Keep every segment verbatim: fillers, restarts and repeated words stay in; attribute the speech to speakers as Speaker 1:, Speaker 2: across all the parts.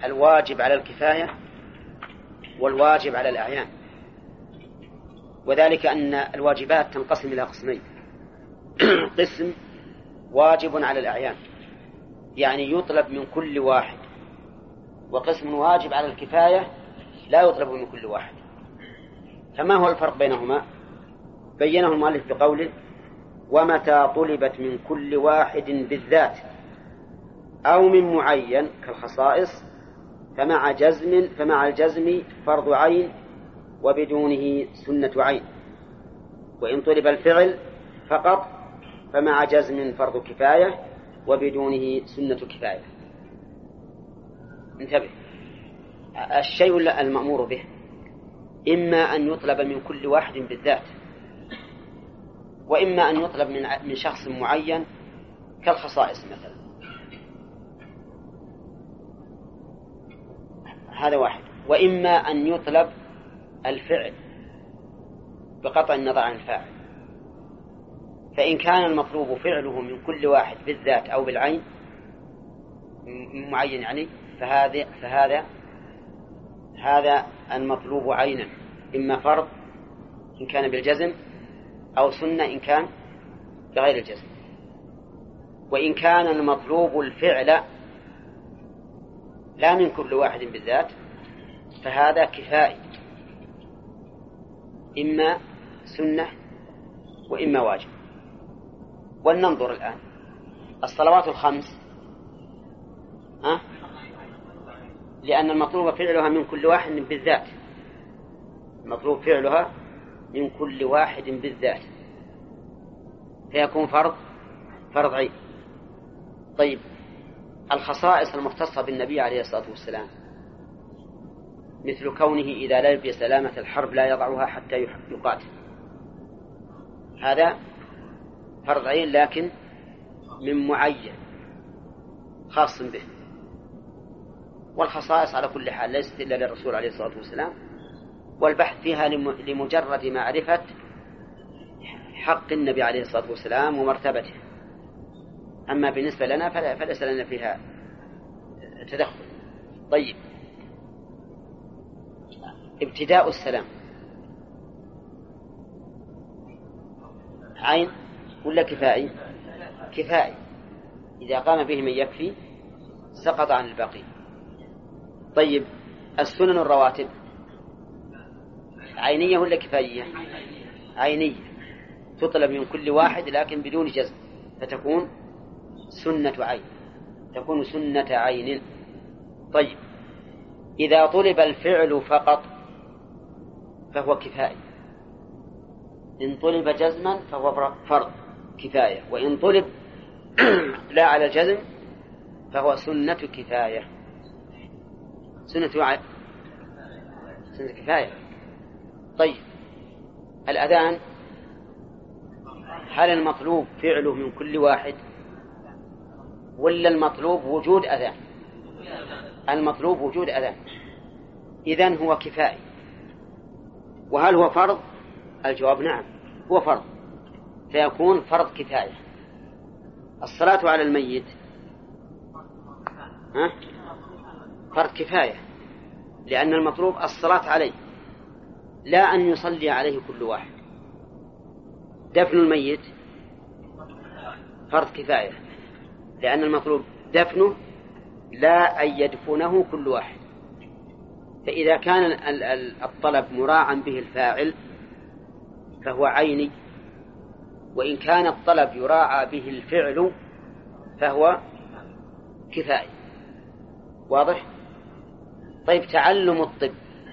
Speaker 1: الواجب على الكفاية والواجب على الأعيان، وذلك أن الواجبات تنقسم إلى قسمين: قسم واجب على الأعيان يعني يطلب من كل واحد، وقسم واجب على الكفاية لا يطلب من كل واحد. فما هو الفرق بينهما؟ بينه المؤلف بقوله: ومتى طلبت من كل واحد بالذات أو من معين كالخصائص فمع جزم فمع الجزم فرض عين وبدونه سنة عين، وإن طلب الفعل فقط فمع جزم فرض كفاية وبدونه سنة كفاية. انتبه، الشيء المأمور به إما أن يطلب من كل واحد بالذات، وإما أن يطلب من شخص معين كالخصائص مثلا. هذا واحد. وإما أن يطلب الفعل بقطع النظر عن الفاعل، فإن كان المطلوب فعله من كل واحد بالذات أو بالعين معين يعني فهذا فهذا هذا المطلوب عينا، إما فرض إن كان بالجزم أو سنة إن كان بغير الجزم. وإن كان المطلوب الفعل لا من كل واحد بالذات فهذا كفائي، إما سنة وإما واجب. ولننظر الآن الصلوات الخمس أه؟ لأن المطلوب فعلها من كل واحد بالذات، المطلوب فعلها من كل واحد بالذات فيكون فرض فرض عين. طيب، الخصائص المختصة بالنبي عليه الصلاة والسلام مثل كونه إذا لبي سلامة الحرب لا يضعها حتى يقاتل، هذا فرض عين لكن من معين خاص به. والخصائص على كل حال ليست إلا للرسول عليه الصلاة والسلام، والبحث فيها لمجرد معرفة حق النبي عليه الصلاة والسلام ومرتبته. أما بالنسبة لنا فليس لنا فيها تدخل. طيب، ابتداء السلام عين ولا كفائي؟ كفائي، إذا قام به من يكفي سقط عن الباقي. طيب، السنن الرواتب عينية ولا كفائية؟ عينية، تطلب من كل واحد لكن بدون جزم فتكون سنة عين، تكون سنة عين. طيب، إذا طلب الفعل فقط فهو كفائي، إن طلب جزما فهو فرض كفاية، وإن طلب لا على الجزم فهو سنة كفاية. سنة عين، سنة كفاية. طيب، الأذان هل المطلوب فعله من كل واحد ولا المطلوب وجود أذان؟ المطلوب وجود أذان، إذن هو كفائي. وهل هو فرض؟ الجواب نعم هو فرض، فيكون فرض كفاية. الصلاة على الميت ها؟ فرض كفاية، لأن المطلوب الصلاة عليه لا أن يصلي عليه كل واحد. دفن الميت فرض كفاية، لأن المطلوب دفنه لا أن يدفنه كل واحد. فإذا كان الطلب مراعا به الفاعل فهو عيني، وإن كان الطلب يراعى به الفعل فهو كفائي. واضح؟ طيب، تعلم الطب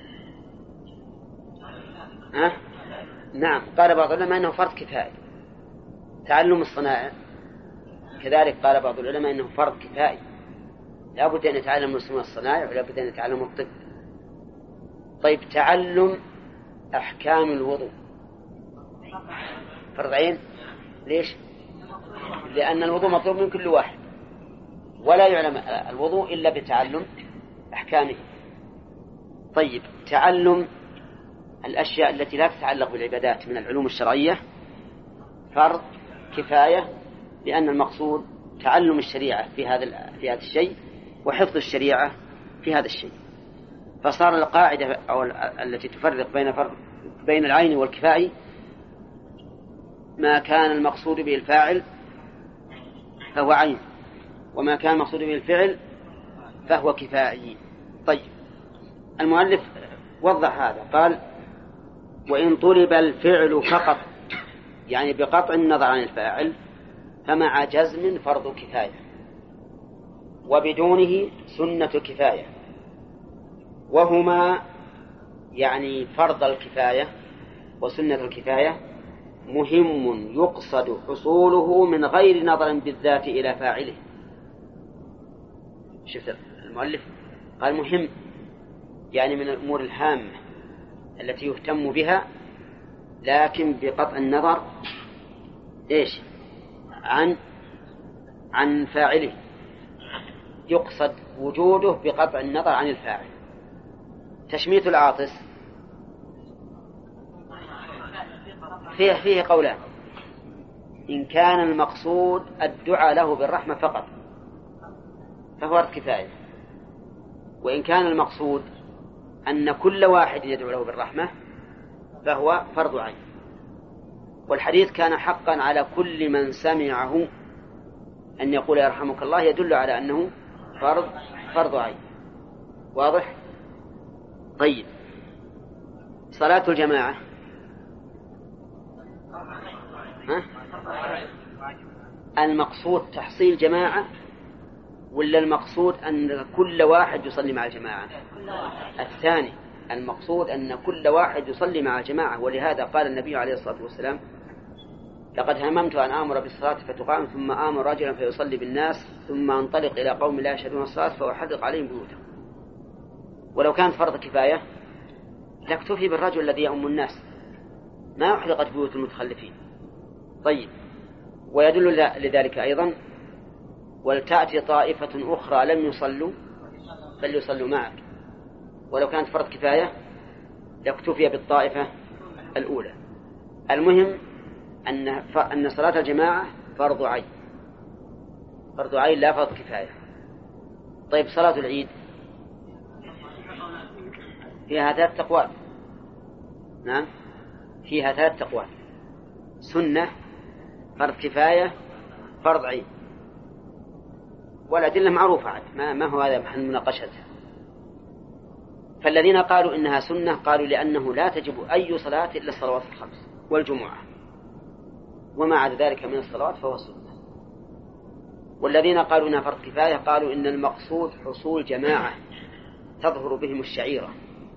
Speaker 1: ها؟ نعم، قال بعض العلماء أنه فرض كفائي. تعلم الصنائع كذلك قال بعض العلماء أنه فرض كفائي، لا بد أن يتعلم الصنائع ولا بد أن يتعلم الطب. طيب، تعلم أحكام الوضوء فرض عين. ليش؟ لأن الوضوء مطلوب من كل واحد، ولا يعلم الوضوء إلا بتعلم أحكامه. طيب، تعلم الأشياء التي لا تتعلق بالعبادات من العلوم الشرعية فرض كفاية، لأن المقصود تعلم الشريعة في هذا في هذا الشيء وحفظ الشريعة في هذا الشيء. فصار القاعدة أو التي تفرق بين فرق بين العين والكفاء ما كان المقصود به الفاعل فهو عين، وما كان المقصود به الفعل فهو كفائي. طيب المؤلف وضح هذا، قال وإن طلب الفعل فقط، يعني بقطع النظر عن الفاعل، فمع جزم فرض كفاية، وبدونه سنة كفاية، وهما يعني فرض الكفاية وسنة الكفاية مهم يقصد حصوله من غير نظر بالذات إلى فاعله. شفت المؤلف قال مهم، يعني من الأمور الهامة التي يهتم بها، لكن بقطع النظر إيش عن عن فاعله، يقصد وجوده بقطع النظر عن الفاعل. تشميت العاطس فيه فيه قولان: إن كان المقصود الدعاء له بالرحمة فقط فهو كفاية، وإن كان المقصود أن كل واحد يدعو له بالرحمة فهو فرض عين. والحديث كان حقا على كل من سمعه أن يقول يرحمك الله، يدل على أنه فرض فرض عين. واضح؟ طيب صلاة الجماعة ها؟ المقصود تحصيل جماعة ولا المقصود أن كل واحد يصلي مع الجماعة؟ الثاني، المقصود أن كل واحد يصلي مع الجماعة. ولهذا قال النبي عليه الصلاة والسلام: لقد هممت أن آمر بالصلاة فتقام ثم آمر رجلا فيصلي بالناس ثم أنطلق إلى قوم لا يشهدون الصلاة فأحرق عليهم بيوتهم. ولو كانت فرض كفاية لاكتفي بالرجل الذي يؤم الناس، ما أحرقت بيوت المتخلفين. طيب ويدل لذلك أيضا: ولتأتي طائفة أخرى لم يصلوا فليصلوا معك. ولو كانت فرض كفاية لاكتفي بالطائفة الأولى. المهم أن أن صلاة الجماعة فرض عين، فرض عين لا فرض كفاية. طيب صلاة العيد فيها ثلاث أقوال. نعم فيها ثلاث أقوال: سنة، فرض كفاية، فرض عين. والأدلة معروفة عاد، ما, ما هو هذا محل مناقشتها. فالذين قالوا إنها سنة قالوا لأنه لا تجب أي صلاة إلا الصلوات الخمس والجمعة، وما عدا ذلك من الصلوات فهو سنة. والذين قالوا إنها فرض كفاية قالوا إن المقصود حصول جماعة تظهر بهم الشعيرة،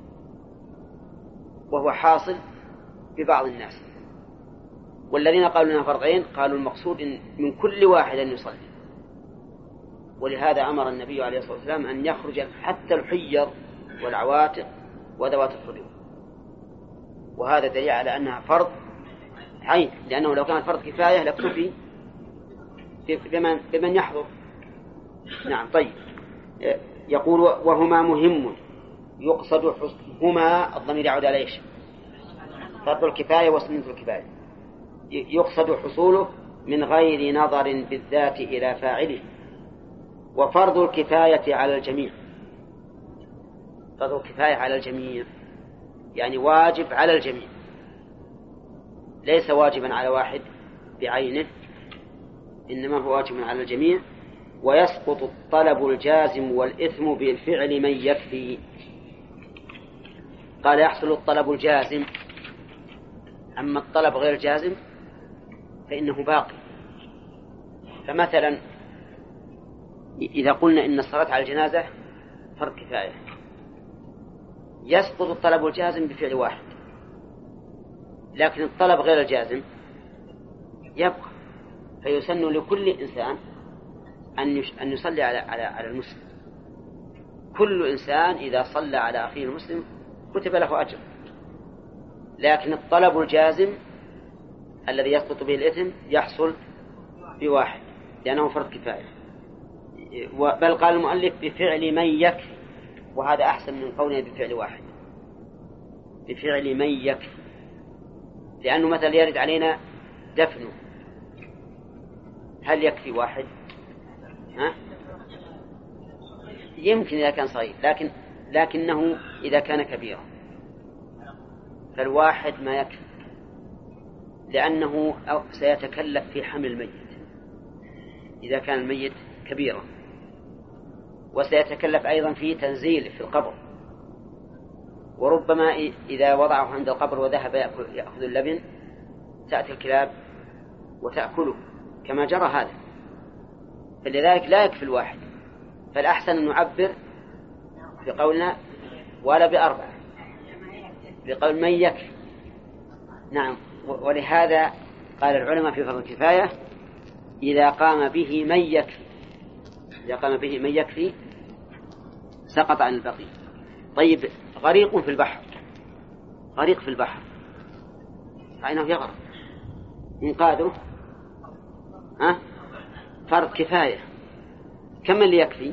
Speaker 1: وهو حاصل ببعض الناس. والذين قالوا إنها فرض عين قالوا المقصود إن من كل واحد أن يصلي. ولهذا أمر النبي عليه الصلاة والسلام أن يخرج حتى الحيض والعواتق وذوات الخدور، وهذا دليل على أنها فرض عين، لأنه لو كانت فرض كفاية لاكتفي بمن, بمن يحضر. نعم. طيب يقول وهما مهم يقصد هما، الضمير يعود على ايش؟ فرض الكفاية وسنة الكفاية. يقصد حصوله من غير نظر بالذات إلى فاعله. وفرض الكفاية على الجميع، فرض الكفاية على الجميع يعني واجب على الجميع، ليس واجبا على واحد بعينه، إنما هو واجب على الجميع. ويسقط الطلب الجازم والإثم بالفعل من يكفي. قال يحصل الطلب الجازم، أما الطلب غير الجازم فإنه باقي. فمثلا إذا قلنا إن الصلاة على الجنازة فرض كفاية، يسقط الطلب الجازم بفعل واحد، لكن الطلب غير الجازم يبقى، فيسن لكل إنسان أن يصلي على على على المسلم. كل إنسان إذا صلى على أخيه المسلم كتب له أجر، لكن الطلب الجازم الذي يسقط به الإثم يحصل بواحد لأنه فرض كفاية. بل قال المؤلف بفعل من يكفي، وهذا أحسن من قوله بفعل واحد، بفعل من يكفي، لأنه مثلا يرد علينا دفنه، هل يكفي واحد؟ ها؟ يمكن إذا كان صغير، لكن لكنه إذا كان كبيرا فالواحد ما يكفي، لأنه سيتكلف في حمل الميت إذا كان الميت كبيرا، وسيتكلف أيضا في تنزيله في القبر، وربما إذا وضعه عند القبر وذهب يأخذ اللبن تأتي الكلاب وتأكله كما جرى هذا، فلذلك لا يكفي الواحد. فالأحسن أن نعبر بقولنا ولا بأربعة، بقول من يكفي. نعم. ولهذا قال العلماء في فرض الكفاية إذا قام به من يكفي، إذا قام به من يكفي سقط عن البقي. طيب غريق في البحر، غريق في البحر فإنه يغرق، إنقاذه ها فرض كفاية. كم اللي يكفي؟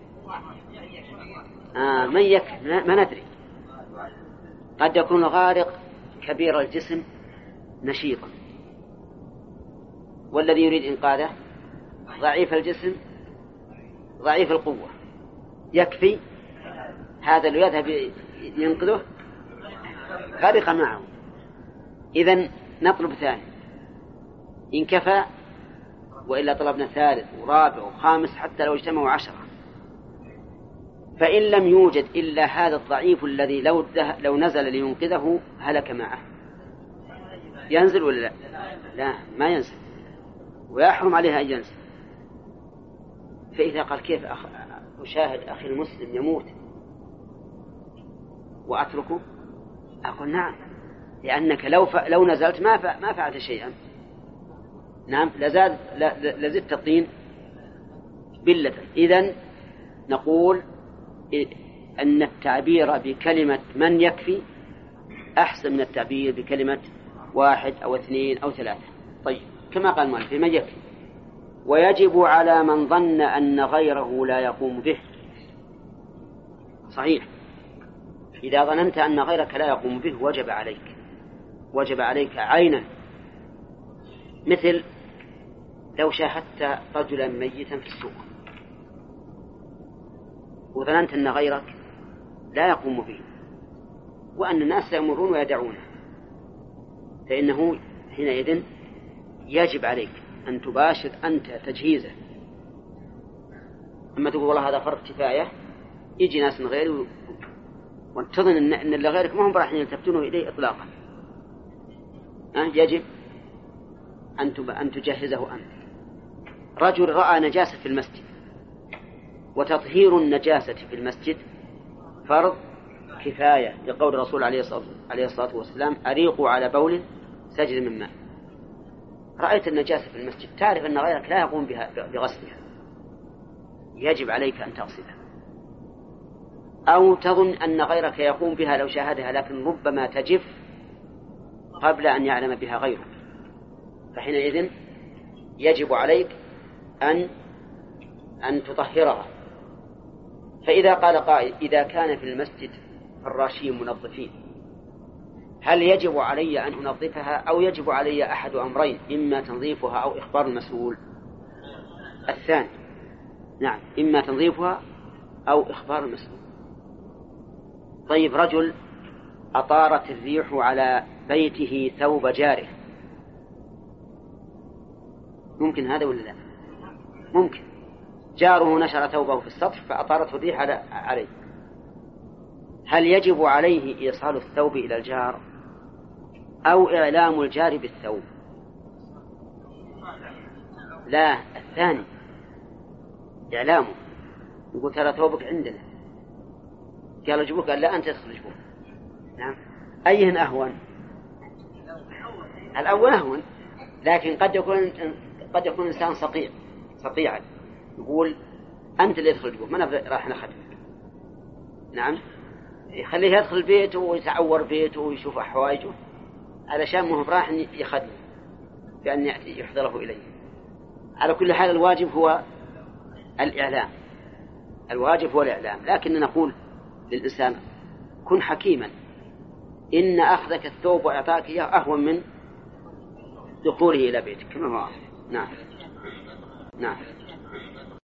Speaker 1: آه من يكفي ما ندري، قد يكون غارق كبير الجسم نشيطا، والذي يريد إنقاذه ضعيف الجسم ضعيف القوة، يكفي هذا اللي يذهب ينقذه غرق معه. إذن نطلب ثاني إن كفى، وإلا طلبنا ثالث ورابع وخامس حتى لو اجتمعوا عشرة. فإن لم يوجد إلا هذا الضعيف الذي لو, لو نزل لينقذه هلك معه، ينزل ولا لا؟ لا ما ينزل، ويحرم عليها أن ينزل. فإذا قال كيف أخ... أشاهد أخي المسلم يموت وأتركه؟ أقول نعم، لأنك لو, ف... لو نزلت ما, ف... ما فعلت شيئا. نعم لزاد لزدت الطين بلة. إذن نقول أن التعبير بكلمة من يكفي أحسن من التعبير بكلمة واحد أو اثنين أو ثلاثة. طيب كما قال مالك من يكفي. ويجب على من ظن أن غيره لا يقوم به. صحيح، إذا ظننت أن غيرك لا يقوم به وجب عليك، وجب عليك عينا. مثل لو شاهدت رجلا ميتا في السوق وظننت أن غيرك لا يقوم به وأن الناس يمرون ويدعونه، فإنه حينئذ يجب عليك أن تباشر أنت تجهيزه. أما تقول والله هذا فرض كفاية، يجي ناس من غيره وانتظن أن, أن اللي غيرك ما هم راح يلتفتونه إليه إطلاقا. أه؟ يجب أن تجهزه أنت. رجل رأى نجاسة في المسجد، وتطهير النجاسة في المسجد فرض كفاية لقول الرسول عليه الصلاة والسلام أريقوا على بول سجل من ماء. رأيت النجاسة في المسجد، تعرف أن غيرك لا يقوم بها بغسلها، يجب عليك أن تغسلها. أو تظن أن غيرك يقوم بها لو شاهدها، لكن ربما تجف قبل أن يعلم بها غيرك، فحينئذ يجب عليك أن أن تطهرها. فإذا قال قائل إذا كان في المسجد فراشين منظفين، هل يجب علي أن أنظفها أو يجب علي أحد أمرين، إما تنظيفها أو إخبار المسؤول؟ الثاني، نعم، إما تنظيفها أو إخبار المسؤول. طيب رجل أطارت الريح على بيته ثوب جاره، ممكن هذا ولا لا؟ ممكن. جاره نشر ثوبه في السطح فأطارته الريح عليه، هل يجب عليه إيصال الثوب إلى الجار أو إعلام الجار بالثوب؟ لا، الثاني، إعلامه، يقول ترى ثوبك عندنا، قال اجبوك، قال لا أنت تدخل اجبوك. نعم، أيهن أهون؟ الأول أهون، لكن قد يكون قد يكون إنسان صقيع صقيعا، يقول أنت اللي يدخل اجبوك، ما راح نخدمك. نعم، يخليه يدخل بيته ويتعور بيته ويشوف أحواجه علشان ما هو راح يخدمه بأن يأتي يحضره إليه. على كل حال الواجب هو الإعلام، الواجب هو الإعلام، لكن نقول للإنسان كن حكيما، إن أخذك الثوب وإعطاك إياه أهون من دخوله إلى بيتك كما هو. نعم نعم.